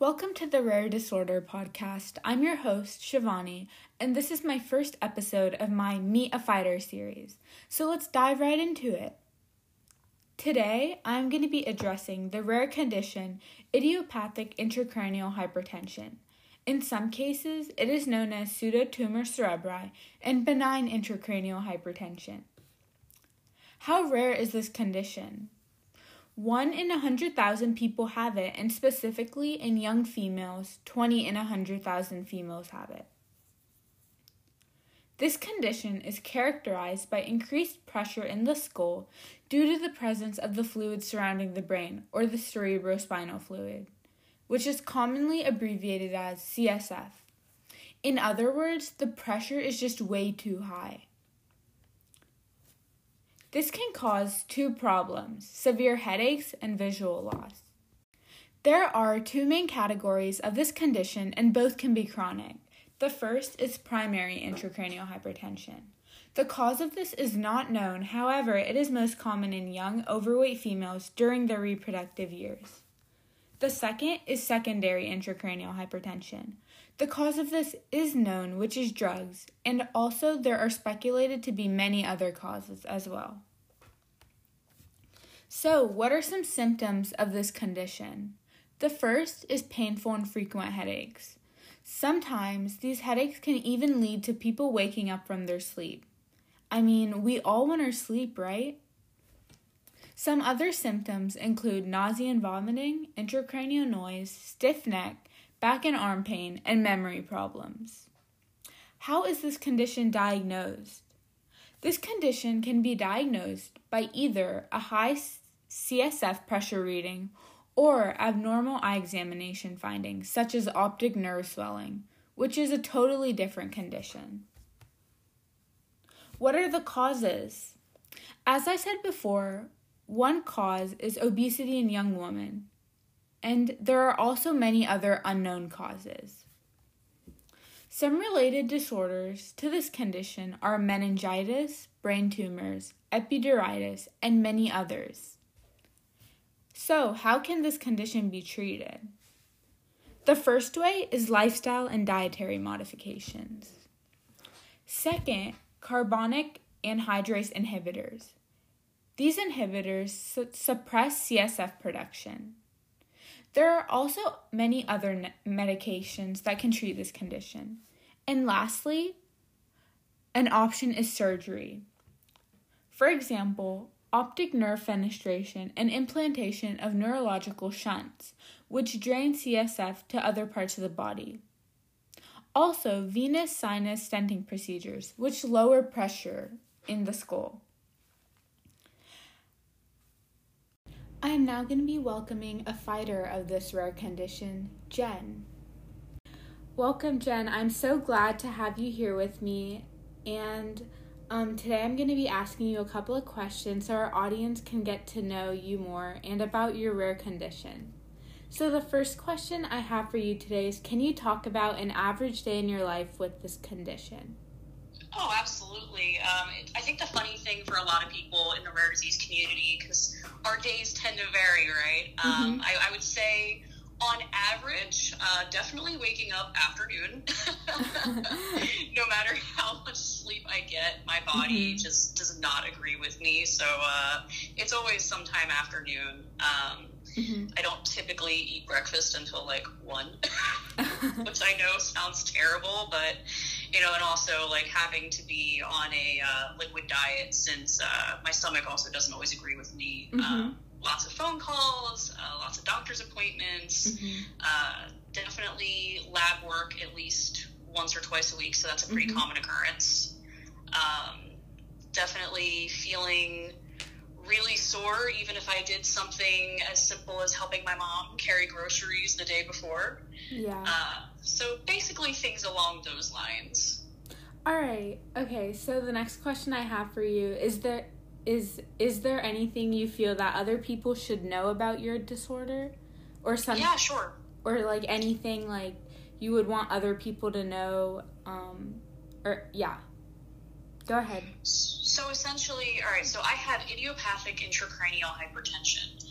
Welcome to the Rare Disorder podcast. I'm your host, Shivani, and this is my first episode of my Meet a Fighter series. So let's dive right into it. Today, I'm going to be addressing the rare condition, idiopathic intracranial hypertension. In some cases, it is known as pseudotumor cerebri and benign intracranial hypertension. How rare is this condition? 1 in 100,000 people have it, and specifically in young females, 20 in 100,000 females have it. This condition is characterized by increased pressure in the skull due to the presence of the fluid surrounding the brain, or the cerebrospinal fluid, which is commonly abbreviated as CSF. In other words, the pressure is just way too high. This can cause two problems: severe headaches and visual loss. There are two main categories of this condition, and both can be chronic. The first is primary intracranial hypertension. The cause of this is not known, however, it is most common in young, overweight females during their reproductive years. The second is secondary intracranial hypertension. The cause of this is known, which is drugs, and also there are speculated to be many other causes as well. So, what are some symptoms of this condition? The first is painful and frequent headaches. Sometimes these headaches can even lead to people waking up from their sleep. I mean, we all want our sleep, right? Some other symptoms include nausea and vomiting, intracranial noise, stiff neck, back and arm pain, and memory problems. How is this condition diagnosed? This condition can be diagnosed by either a high CSF pressure reading or abnormal eye examination findings, such as optic nerve swelling, which is a totally different condition. What are the causes? As I said before, one cause is obesity in young women, and there are also many other unknown causes. Some related disorders to this condition are meningitis, brain tumors, epidural, and many others. So, how can this condition be treated? The first way is lifestyle and dietary modifications. Second, carbonic anhydrase inhibitors. These inhibitors suppress CSF production. There are also many other medications that can treat this condition. And lastly, an option is surgery. For example, optic nerve fenestration and implantation of neurological shunts, which drain CSF to other parts of the body. Also, venous sinus stenting procedures, which lower pressure in the skull. I am now going to be welcoming a fighter of this rare condition, Jen. Welcome, Jen. I'm so glad to have you here with me, and today I'm going to be asking you a couple of questions so our audience can get to know you more and about your rare condition. So the first question I have for you today is, can you talk about an average day in your life with this condition? Oh, absolutely. I think the funny thing for a lot of people in the rare disease community, because our days tend to vary, right? I would say on average, definitely waking up afternoon. No matter how much sleep I get, my body just does not agree with me. So it's always sometime afternoon. I don't typically eat breakfast until like 1, which I know sounds terrible, but and also like having to be on a liquid diet since my stomach also doesn't always agree with me. Lots of phone calls, lots of doctor's appointments, definitely lab work at least once or twice a week, so that's a pretty common occurrence. Definitely feeling really sore, even if I did something as simple as helping my mom carry groceries the day before. Yeah. So basically things along those lines. All right. Okay, so the next question I have for you is there anything you feel that other people should know about your disorder? Or some Yeah, sure. Or like anything like you would want other people to know Go ahead. So essentially, all right, so I have idiopathic intracranial hypertension.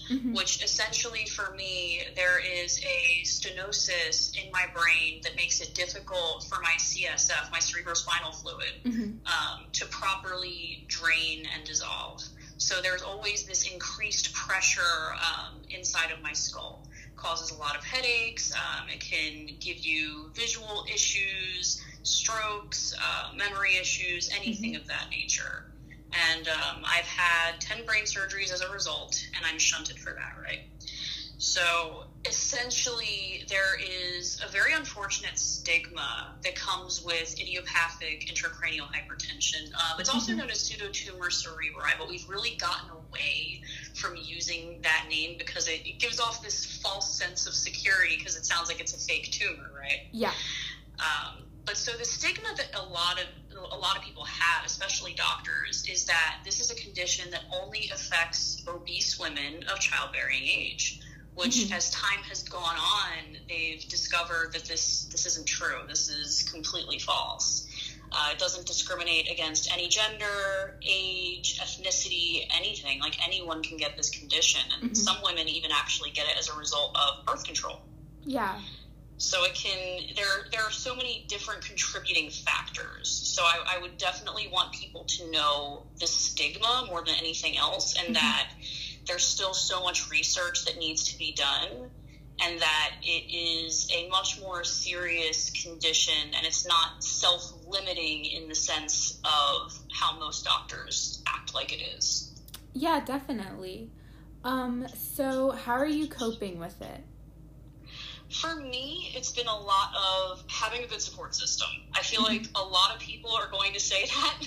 which essentially for me, there is a stenosis in my brain that makes it difficult for my CSF, my cerebrospinal fluid, to properly drain and dissolve. So there's always this increased pressure inside of my skull. It causes a lot of headaches. It can give you visual issues, strokes, memory issues, anything of that nature. And I've had 10 brain surgeries as a result, and I'm shunted for that, right? So essentially, there is a very unfortunate stigma that comes with idiopathic intracranial hypertension. It's also known as pseudotumor cerebri, but we've really gotten away from using that name because it gives off this false sense of security because it sounds like it's a fake tumor, right? Yeah. But so the stigma that a lot of people have, especially doctors, is that this is a condition that only affects obese women of childbearing age, which as time has gone on, they've discovered that this isn't true. This is completely false. It doesn't discriminate against any gender, age, ethnicity, anything. Like anyone can get this condition. And some women even actually get it as a result of birth control. Yeah. So it can, there are so many different contributing factors. So I would definitely want people to know the stigma more than anything else, and that there's still so much research that needs to be done, and that it is a much more serious condition, and it's not self-limiting in the sense of how most doctors act like it is. Yeah, definitely. So how are you coping with it? For me, it's been a lot of having a good support system. I feel like a lot of people are going to say that.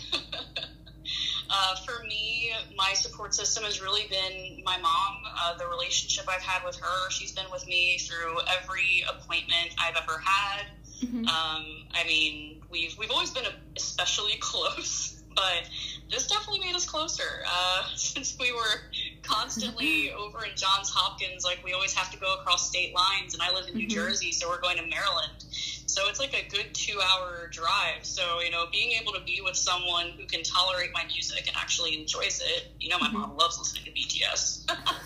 For me, my support system has really been my mom, the relationship I've had with her. She's been with me through every appointment I've ever had. I mean, we've always been especially close, but this definitely made us closer. Since we were constantly over in Johns Hopkins, like we always have to go across state lines, and I live in New Jersey, so we're going to Maryland. So it's like a good 2-hour drive. So, you know, being able to be with someone who can tolerate my music and actually enjoys it, you know, my mom loves listening to BTS.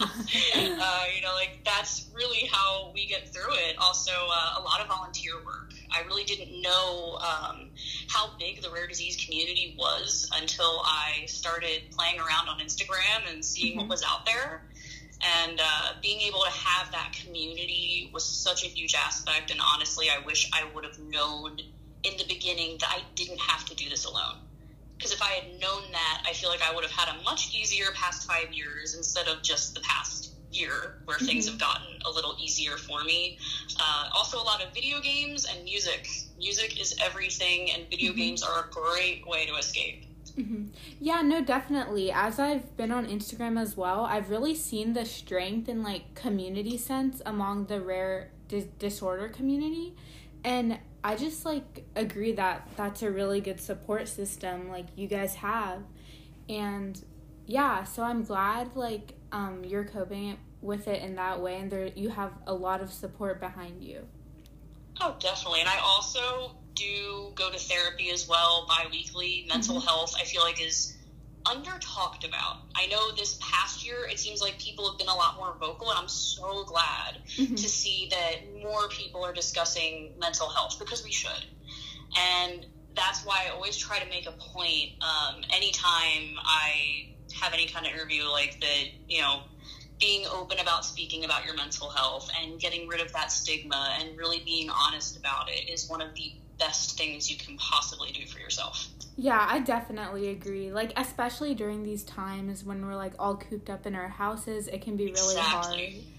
You know, like that's really how we get through it. Also, a lot of volunteer work. I really didn't know how big the rare disease community was until I started playing around on Instagram and seeing what was out there. And being able to have that community was such a huge aspect. And honestly, I wish I would have known in the beginning that I didn't have to do this alone. Because if I had known that, I feel like I would have had a much easier past 5 years instead of just the past year where things have gotten a little easier for me. Also, a lot of video games and music. Music is everything, and video games are a great way to escape. Yeah, no, definitely. As I've been on Instagram as well, I've really seen the strength and like community sense among the rare disorder community, and I just like agree that that's a really good support system like you guys have. And yeah, so I'm glad like you're coping with it in that way, and you have a lot of support behind you. Oh, definitely. And I also do go to therapy as well bi-weekly. Mental health, I feel like, is under-talked about. I know this past year, it seems like people have been a lot more vocal, and I'm so glad to see that more people are discussing mental health, because we should. And that's why I always try to make a point, anytime I have any kind of interview like that, you know, being open about speaking about your mental health and getting rid of that stigma and really being honest about it is one of the best things you can possibly do for yourself. Yeah, I definitely agree. Like, especially during these times when we're like all cooped up in our houses, it can be really hard.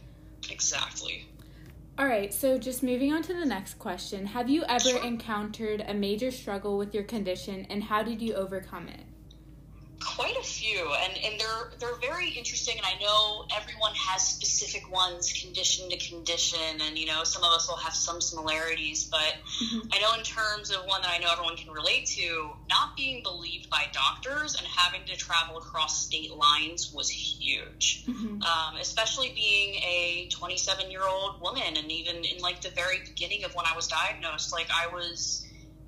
Exactly. All right, so just moving on to the next question. Have you ever encountered a major struggle with your condition, and how did you overcome it? Quite a few, and they're very interesting, and I know everyone has specific ones condition to condition, and you know, some of us will have some similarities, but I know in terms of one that I know everyone can relate to, not being believed by doctors and having to travel across state lines was huge. Especially being a 27-year-old woman, and even in like the very beginning of when I was diagnosed, like I was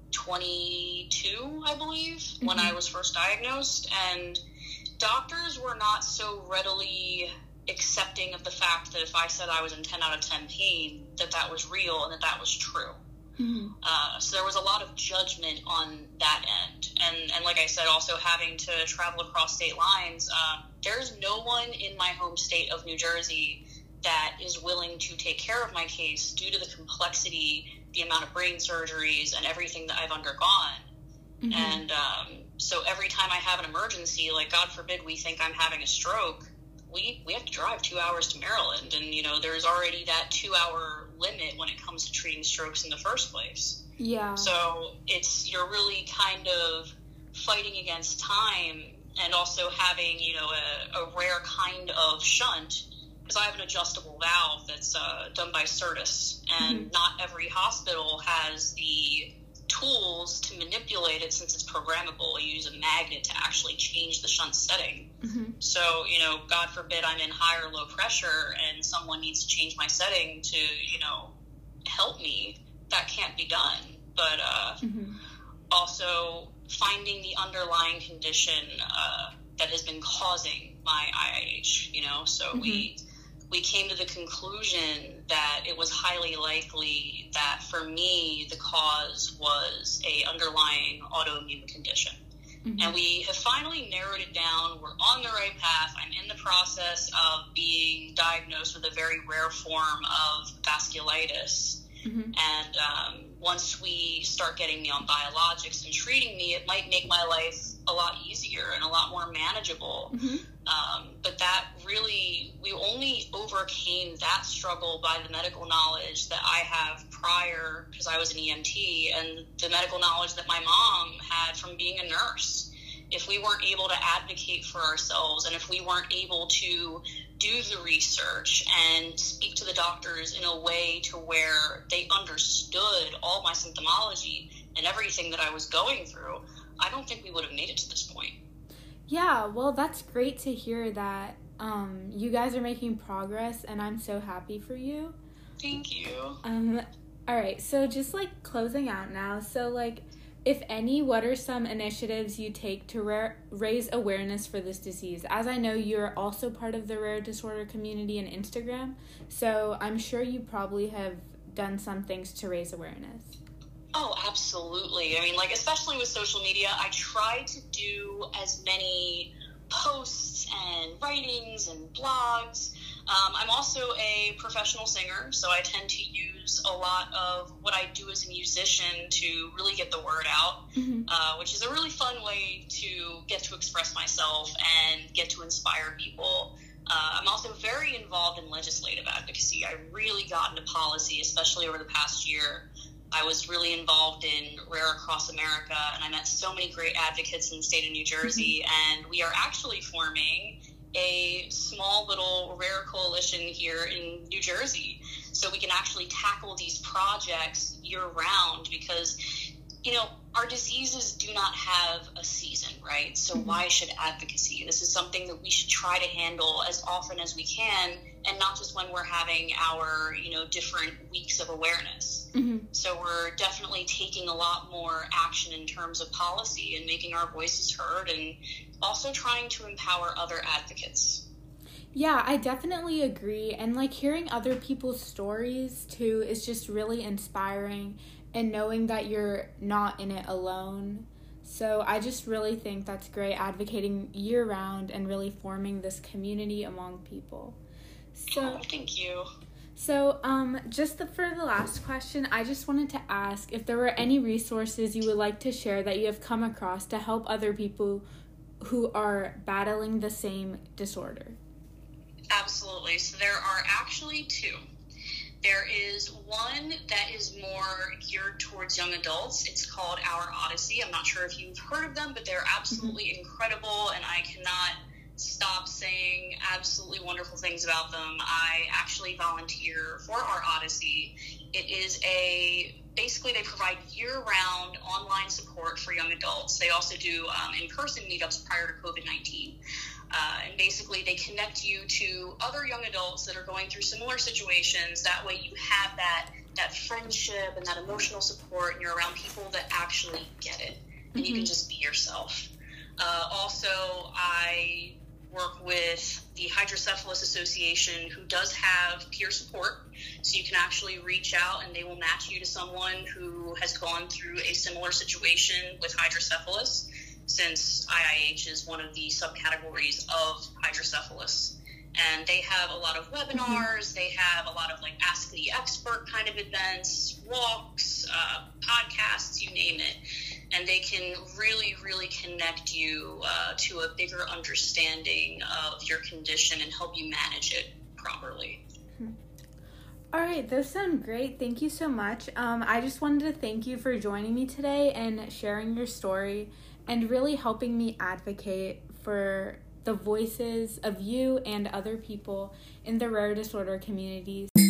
22, I believe, when I was first diagnosed, and doctors were not so readily accepting of the fact that if I said I was in 10 out of 10 pain, that was real and that was true. Mm-hmm. So there was a lot of judgment on that end. And like I said, also having to travel across state lines, there's no one in my home state of New Jersey that is willing to take care of my case due to the complexity, the amount of brain surgeries, and everything that I've undergone. Mm-hmm. And so every time I have an emergency, like God forbid we think I'm having a stroke, we have to drive 2 hours to Maryland. And, there's already that 2-hour limit when it comes to treating strokes in the first place. Yeah. So you're really kind of fighting against time, and also having, a rare kind of shunt, because I have an adjustable valve that's done by Certus, and mm-hmm. not every hospital has the tools to manipulate it since it's programmable. You use a magnet to actually change the shunt setting. Mm-hmm. So, God forbid I'm in high or low pressure and someone needs to change my setting to, help me. That can't be done. But mm-hmm. also finding the underlying condition that has been causing my IIH, So mm-hmm. we came to the conclusion that it was highly likely that for me, the cause was a underlying autoimmune condition. Mm-hmm. And we have finally narrowed it down. We're on the right path. I'm in the process of being diagnosed with a very rare form of vasculitis. Mm-hmm. And once we start getting me on biologics and treating me, it might make my life a lot easier and a lot more manageable. Mm-hmm. But that really, we only overcame that struggle by the medical knowledge that I have prior, because I was an EMT, and the medical knowledge that my mom had from being a nurse. If we weren't able to advocate for ourselves, and if we weren't able to do the research and speak to the doctors in a way to where they understood all my symptomology and everything that I was going through, I don't think we would have made it to this point. Yeah, well, that's great to hear that you guys are making progress, and I'm so happy for you. Thank you. All right, so just, closing out now. So, if any, what are some initiatives you take to raise awareness for this disease? As I know, you're also part of the rare disorder community on Instagram, so I'm sure you probably have done some things to raise awareness. Oh, absolutely. I mean, especially with social media, I try to do as many posts and writings and blogs. I'm also a professional singer, so I tend to use a lot of what I do as a musician to really get the word out, mm-hmm. Which is a really fun way to get to express myself and get to inspire people. I'm also very involved in legislative advocacy. I really got into policy, especially over the past year. I was really involved in Rare Across America, and I met so many great advocates in the state of New Jersey, mm-hmm. and we are actually forming a small little rare coalition here in New Jersey, so we can actually tackle these projects year-round, because, our diseases do not have a season, right? So mm-hmm. why should advocacy? This is something that we should try to handle as often as we can, and not just when we're having our, different weeks of awareness. Mm-hmm. So we're definitely taking a lot more action in terms of policy and making our voices heard, and also trying to empower other advocates. Yeah, I definitely agree. And hearing other people's stories too is just really inspiring, and knowing that you're not in it alone. So I just really think that's great, advocating year-round and really forming this community among people. So, thank you. So, for the last question, I just wanted to ask if there were any resources you would like to share that you have come across to help other people who are battling the same disorder. Absolutely. So there are actually two. There is one that is more geared towards young adults. It's called Our Odyssey. I'm not sure if you've heard of them, but they're absolutely mm-hmm. incredible, and I cannot stop saying absolutely wonderful things about them. I actually volunteer for Our Odyssey. It is basically they provide year-round online support for young adults. They also do in-person meetups prior to COVID-19. And basically they connect you to other young adults that are going through similar situations. That way you have that friendship and that emotional support, and you're around people that actually get it, and mm-hmm. you can just be yourself. Also, I work with the Hydrocephalus Association, who does have peer support. So you can actually reach out and they will match you to someone who has gone through a similar situation with hydrocephalus, since IIH is one of the subcategories of hydrocephalus. And they have a lot of webinars, they have a lot of like Ask the Expert kind of events, walks, podcasts, you name it. And they can really, really connect you to a bigger understanding of your condition and help you manage it properly. All right, those sound great. Thank you so much. I just wanted to thank you for joining me today and sharing your story and really helping me advocate for the voices of you and other people in the rare disorder communities.